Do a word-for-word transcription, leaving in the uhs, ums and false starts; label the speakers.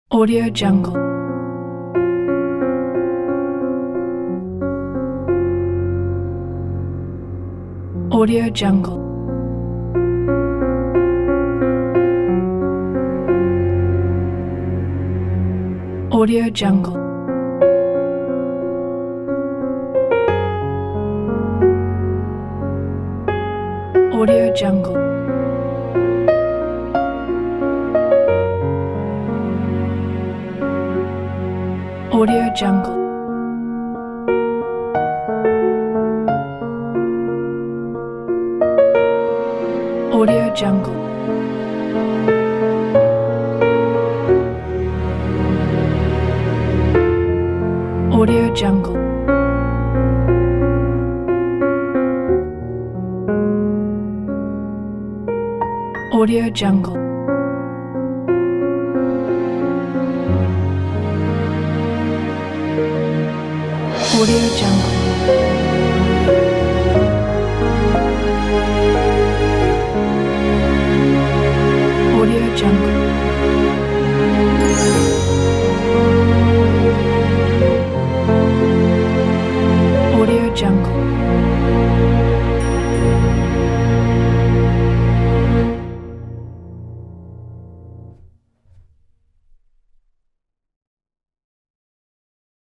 Speaker 1: Audio Jungle. Audio Jungle. Audio Jungle. Audio Jungle. Audio Jungle. Audio Jungle. Audio Jungle. Audio Jungle. Audio Jungle.